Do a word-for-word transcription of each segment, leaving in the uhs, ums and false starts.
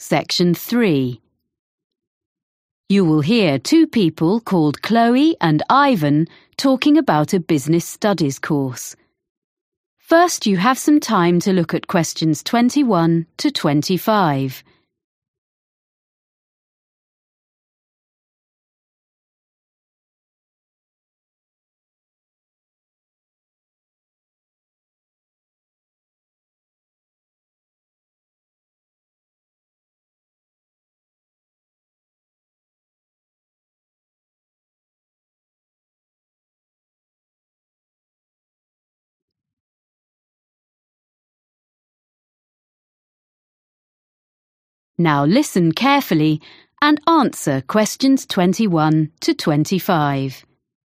Section three. You will hear two people called Chloe and Ivan talking about a business studies course. First, you have some time to look at questions twenty-one to twenty-five. Now listen carefully and answer questions twenty-one to twenty-five.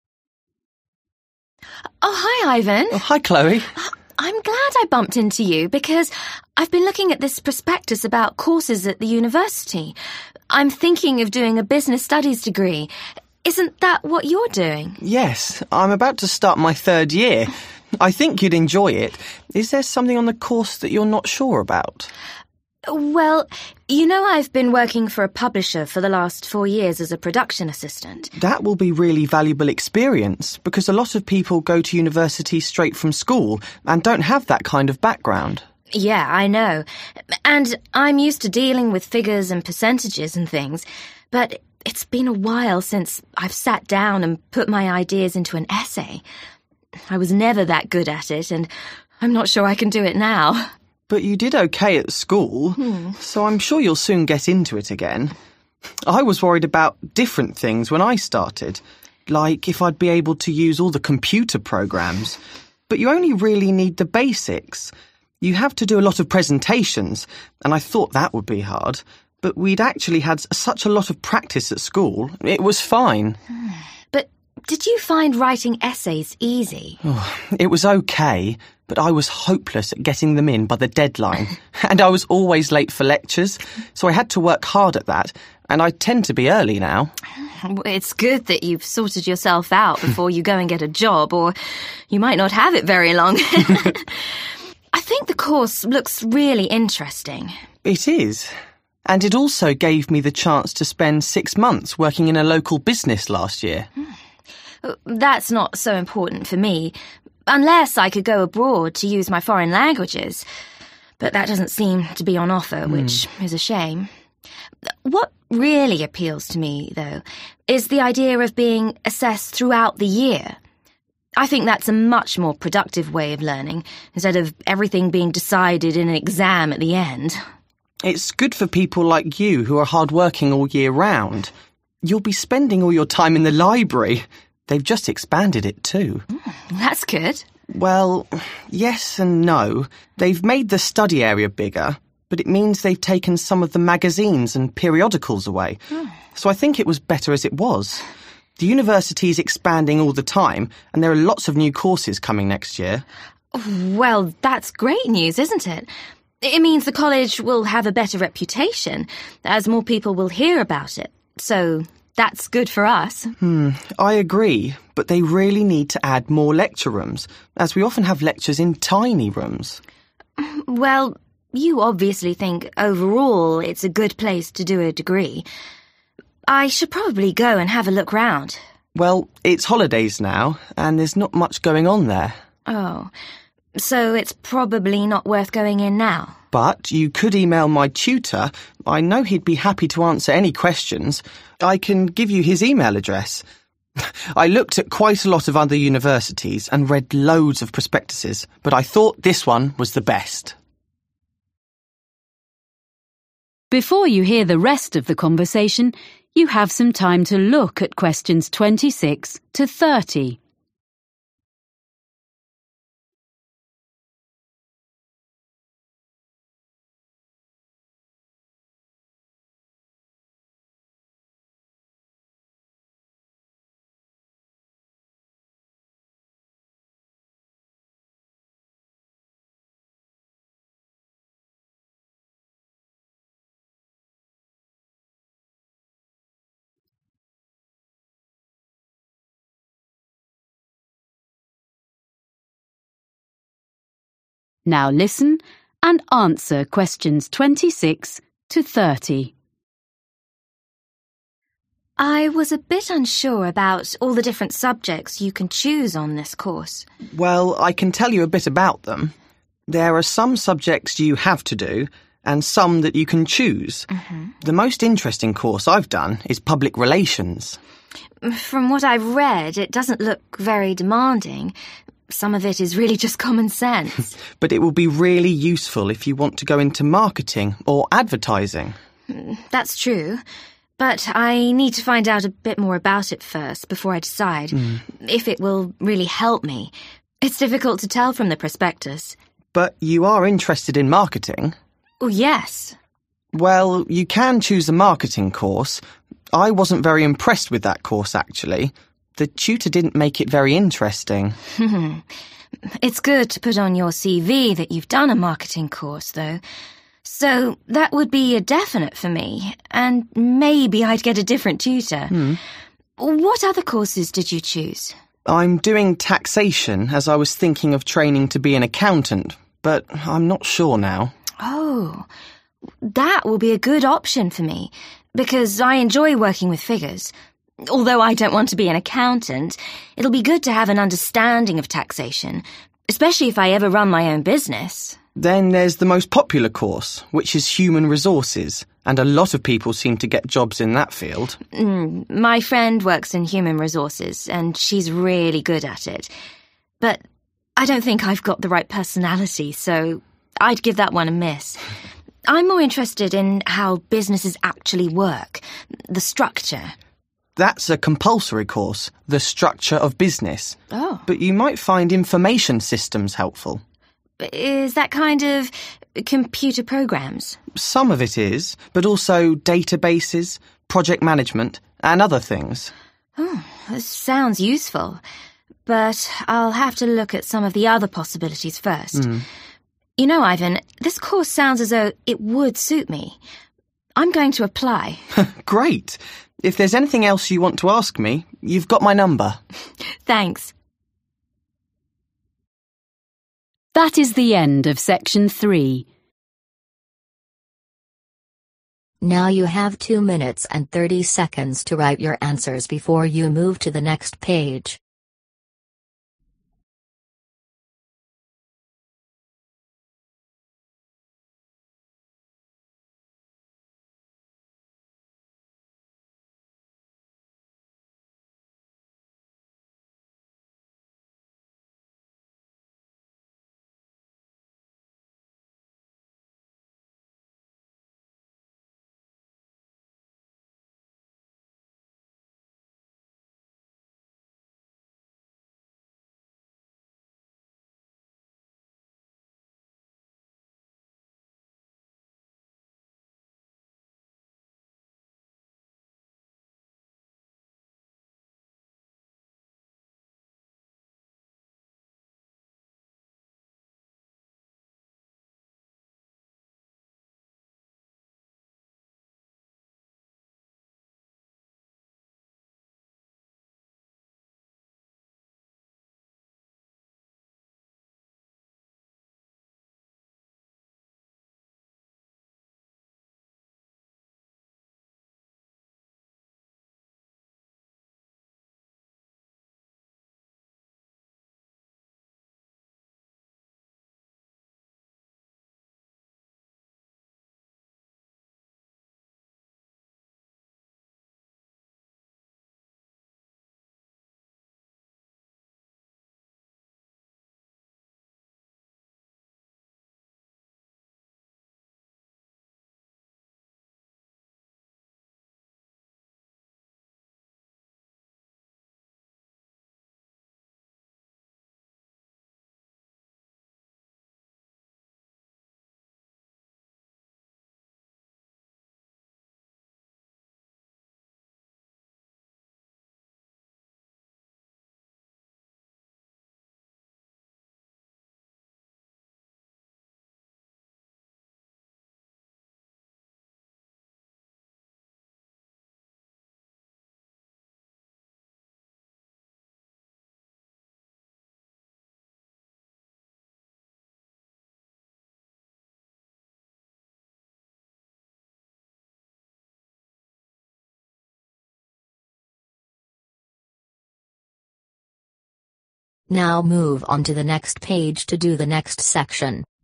Oh, hi, Ivan. Oh, hi, Chloe. I'm glad I bumped into you because I've been looking at this prospectus about courses at the university. I'm thinking of doing a business studies degree. Isn't that what you're doing? Yes, I'm about to start my third year. I think you'd enjoy it. Is there something on the course that you're not sure about? Well, you know I've been working for a publisher for the last four years as a production assistant. That will be really valuable experience because a lot of people go to university straight from school and don't have that kind of background. Yeah, I know. And I'm used to dealing with figures and percentages and things, but it's been a while since I've sat down and put my ideas into an essay. I was never that good at it, and I'm not sure I can do it now. But you did okay at school, hmm. so I'm sure you'll soon get into it again. I was worried about different things when I started, like if I'd be able to use all the computer programs. But you only really need the basics. You have to do a lot of presentations, and I thought that would be hard. But we'd actually had such a lot of practice at school, it was fine. But did you find writing essays easy? Oh, it was okay, but I was hopeless at getting them in by the deadline. And I was always late for lectures, so I had to work hard at that, and I tend to be early now. It's good that you've sorted yourself out before you go and get a job, or you might not have it very long. I think the course looks really interesting. It is. And it also gave me the chance to spend six months working in a local business last year. That's not so important for me, unless I could go abroad to use my foreign languages. But that doesn't seem to be on offer, Mm. which is a shame. What really appeals to me, though, is the idea of being assessed throughout the year. I think that's a much more productive way of learning, instead of everything being decided in an exam at the end. It's good for people like you who are hard-working all year round. You'll be spending all your time in the library. They've just expanded it too. Mm, that's good. Well, yes and no. They've made the study area bigger, but it means they've taken some of the magazines and periodicals away. Mm. So I think it was better as it was. The university is expanding all the time, and there are lots of new courses coming next year. Well, that's great news, isn't it? It means the college will have a better reputation, as more people will hear about it. So that's good for us. Hmm, I agree, but they really need to add more lecture rooms, as we often have lectures in tiny rooms. Well, you obviously think overall it's a good place to do a degree. I should probably go and have a look round. Well, it's holidays now, and there's not much going on there. Oh, so it's probably not worth going in now. But you could email my tutor. I know he'd be happy to answer any questions. I can give you his email address. I looked at quite a lot of other universities and read loads of prospectuses, but I thought this one was the best. Before you hear the rest of the conversation, you have some time to look at questions twenty-six to thirty. Now listen and answer questions twenty-six to thirty. I was a bit unsure about all the different subjects you can choose on this course. Well, I can tell you a bit about them. There are some subjects you have to do, and some that you can choose. Mm-hmm. The most interesting course I've done is public relations. From what I've read, it doesn't look very demanding. Some of it is really just common sense. But it will be really useful if you want to go into marketing or advertising. That's true. But I need to find out a bit more about it first before I decide Mm. if it will really help me. It's difficult to tell from the prospectus. But you are interested in marketing? Oh, yes. Well, you can choose a marketing course. I wasn't very impressed with that course, actually. The tutor didn't make it very interesting. It's good to put on your C V that you've done a marketing course, though. So that would be a definite for me, and maybe I'd get a different tutor. Mm. What other courses did you choose? I'm doing taxation as I was thinking of training to be an accountant, but I'm not sure now. Oh, that will be a good option for me, because I enjoy working with figures. Although I don't want to be an accountant, it'll be good to have an understanding of taxation, especially if I ever run my own business. Then there's the most popular course, which is human resources, and a lot of people seem to get jobs in that field. Mm, my friend works in human resources, and she's really good at it. But I don't think I've got the right personality, so I'd give that one a miss. I'm more interested in how businesses actually work, the structure. That's a compulsory course, the structure of business. Oh. But you might find information systems helpful. Is that kind of computer programs? Some of it is, but also databases, project management, and other things. Oh, this sounds useful. But I'll have to look at some of the other possibilities first. Mm. You know, Ivan, this course sounds as though it would suit me. I'm going to apply. Great. If there's anything else you want to ask me, you've got my number. Thanks. That is the end of section three. Now you have two minutes and thirty seconds to write your answers before you move to the next page. Now move on to the next page to do the next section.